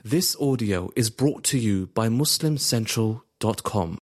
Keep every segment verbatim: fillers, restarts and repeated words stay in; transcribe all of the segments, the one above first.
This audio is brought to you by Muslim Central dot com.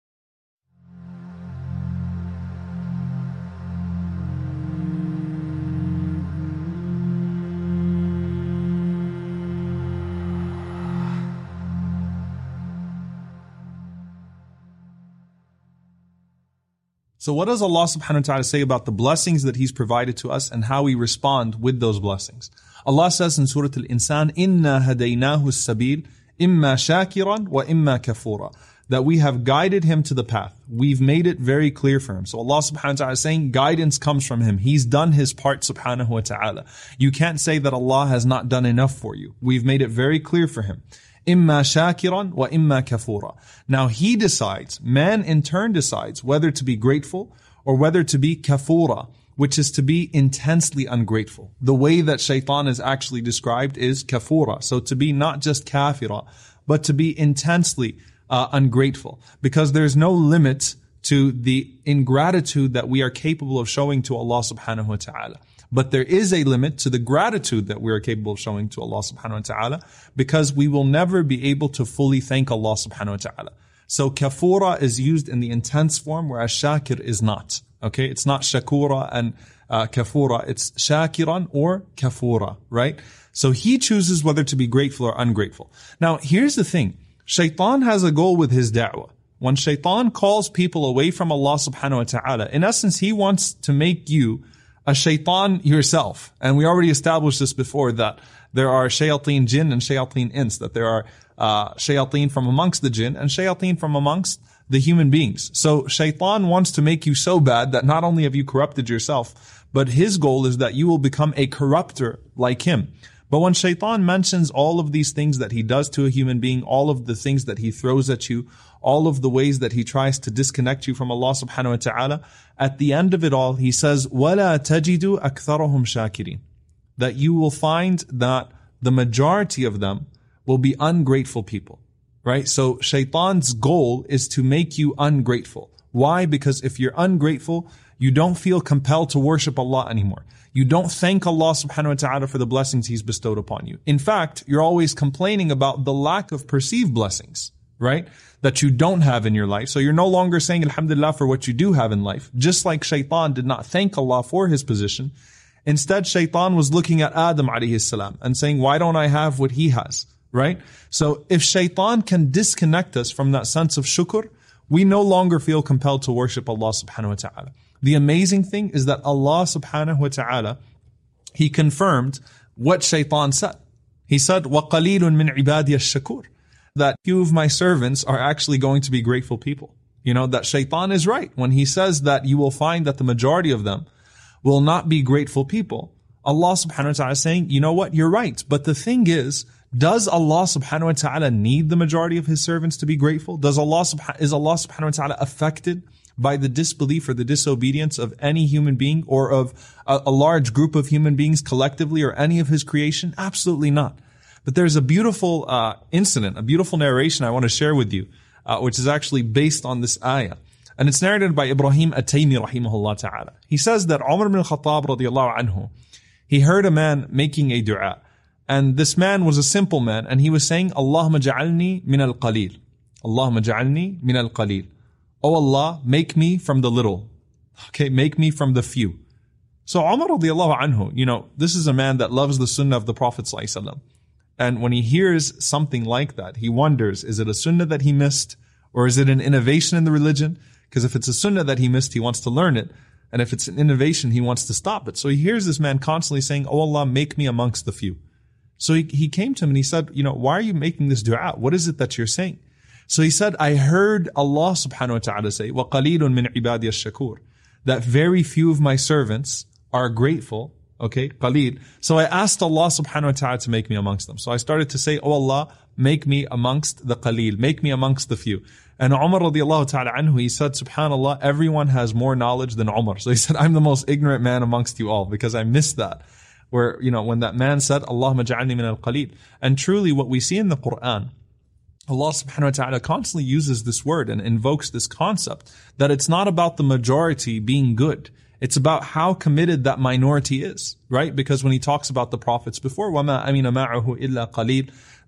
So what does Allah subhanahu wa ta'ala say about the blessings that He's provided to us and how we respond with those blessings? Allah says in Surah Al-Insan, إِنَّا هَدَيْنَاهُ السَّبِيلِ إِمَّا شَاكِرًا وَإِمَّا كَفُورًا, that we have guided him to the path. We've made it very clear for him. So Allah subhanahu wa ta'ala is saying guidance comes from Him. He's done His part subhanahu wa ta'ala. You can't say that Allah has not done enough for you. We've made it very clear for Him. إِمَّا شَاكِرًا وَإِمَّا كَفُورًا. Now He decides, man in turn decides whether to be grateful or whether to be kafura, which is to be intensely ungrateful. The way that shaitan is actually described is kafura. So to be not just kafira, but to be intensely uh, ungrateful. Because there's no limit to the ingratitude that we are capable of showing to Allah subhanahu wa ta'ala. But there is a limit to the gratitude that we are capable of showing to Allah subhanahu wa ta'ala, because we will never be able to fully thank Allah subhanahu wa ta'ala. So kafura is used in the intense form, whereas shakir is not. Okay, it's not shakura and uh, kafura, it's shakiran or kafura, right? So he chooses whether to be grateful or ungrateful. Now, here's the thing. Shaitan has a goal with his da'wah. When shaitan calls people away from Allah subhanahu wa ta'ala, in essence, he wants to make you a shaitan yourself. And we already established this before, that there are shayateen jinn and shayateen ins, that there are uh, shayateen from amongst the jinn and shayateen from amongst the human beings. So shaitan wants to make you so bad that not only have you corrupted yourself, but his goal is that you will become a corrupter like him. But when shaitan mentions all of these things that he does to a human being, all of the things that he throws at you, all of the ways that he tries to disconnect you from Allah subhanahu wa ta'ala, at the end of it all, he says, وَلَا تَجِدُ أَكْثَرَهُمْ شَاكِرِينَ, that you will find that the majority of them will be ungrateful people. Right? So shaitan's goal is to make you ungrateful. Why? Because if you're ungrateful, you don't feel compelled to worship Allah anymore. You don't thank Allah subhanahu wa ta'ala for the blessings He's bestowed upon you. In fact, you're always complaining about the lack of perceived blessings, right? That you don't have in your life. So you're no longer saying alhamdulillah for what you do have in life. Just like shaitan did not thank Allah for his position. Instead, shaitan was looking at Adam alayhi salam and saying, why don't I have what he has? Right? So if shaitan can disconnect us from that sense of shukr, we no longer feel compelled to worship Allah subhanahu wa ta'ala. The amazing thing is that Allah subhanahu wa ta'ala, He confirmed what shaitan said. He said, وَقَلِيلٌ مِّنْ عِبَادِيَ الشَّكُورِ, that few of my servants are actually going to be grateful people. You know, that shaitan is right. When he says that you will find that the majority of them will not be grateful people, Allah subhanahu wa ta'ala is saying, you know what, you're right. But the thing is, does Allah subhanahu wa ta'ala need the majority of His servants to be grateful? Does Allah subhanahu, is Allah subhanahu wa ta'ala affected by the disbelief or the disobedience of any human being or of a, a large group of human beings collectively or any of His creation? Absolutely not. But there's a beautiful uh, incident, a beautiful narration I want to share with you, uh, which is actually based on this ayah. And it's narrated by Ibrahim At-Taymi rahimahullah ta'ala. He says that Umar ibn al-Khattab radiyallahu anhu, he heard a man making a dua. And this man was a simple man, and he was saying, Allahumma ja'alni min al-qalil. Allahumma ja'alni min al-qalil. Oh Allah, make me from the little. Okay, make me from the few. So Umar radiallahu anhu, you know, this is a man that loves the sunnah of the Prophet sallallahu alaihi wasallam. And when he hears something like that, he wonders, is it a sunnah that he missed? Or is it an innovation in the religion? Because if it's a sunnah that he missed, he wants to learn it. And if it's an innovation, he wants to stop it. So he hears this man constantly saying, oh Allah, make me amongst the few. So he, he came to him and he said, you know, why are you making this dua? What is it that you're saying? So he said, I heard Allah subhanahu wa ta'ala say, وَقَلِيلٌ مِّنْ عِبَادِيَ الشَّكُورِ, that very few of my servants are grateful. Okay, qaleel. So I asked Allah subhanahu wa ta'ala to make me amongst them. So I started to say, oh Allah, make me amongst the qaleel, make me amongst the few. And Umar radiallahu ta'ala anhu, he said, subhanallah, everyone has more knowledge than Umar. So he said, I'm the most ignorant man amongst you all, because I missed that. Where, you know, when that man said, Allahumma ja'alni min al-qaleel. And truly what we see in the Quran, Allah subhanahu wa ta'ala constantly uses this word and invokes this concept that it's not about the majority being good. It's about how committed that minority is, right? Because when he talks about the prophets before, وَمَا أَمِنَ مَعَهُ إِلَّا قَلِيلٌ,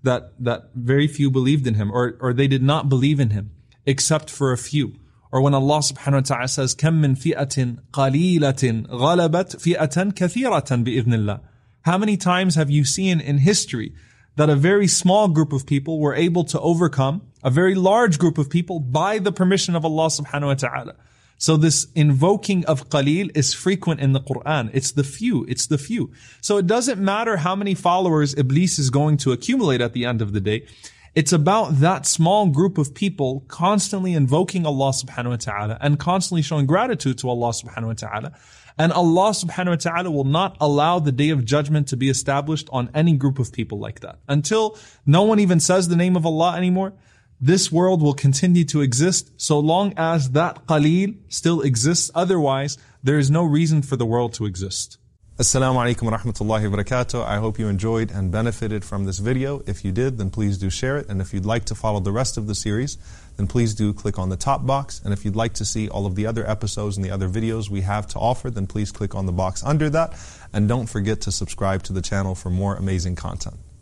that, that very few believed in him, or, or they did not believe in him, except for a few. Or when Allah subhanahu wa ta'ala says, كَم مِّن فِئَةٍ قَلِيلَةٍ غَلَبَتْ فِئَةً كَثِيرَةً بِإِذْنِ اللَّهِ. How many times have you seen in history that a very small group of people were able to overcome a very large group of people by the permission of Allah subhanahu wa ta'ala? So this invoking of qaleel is frequent in the Quran. It's the few. It's the few. So it doesn't matter how many followers Iblis is going to accumulate at the end of the day. It's about that small group of people constantly invoking Allah subhanahu wa ta'ala and constantly showing gratitude to Allah subhanahu wa ta'ala. And Allah subhanahu wa ta'ala will not allow the day of judgment to be established on any group of people like that. Until no one even says the name of Allah anymore, this world will continue to exist so long as that qaleel still exists. Otherwise, there is no reason for the world to exist. Assalamu alaikum wa rahmatullahi wa barakatuh. I hope you enjoyed and benefited from this video. If you did, then please do share it. And if you'd like to follow the rest of the series, then please do click on the top box. And if you'd like to see all of the other episodes and the other videos we have to offer, then please click on the box under that. And don't forget to subscribe to the channel for more amazing content.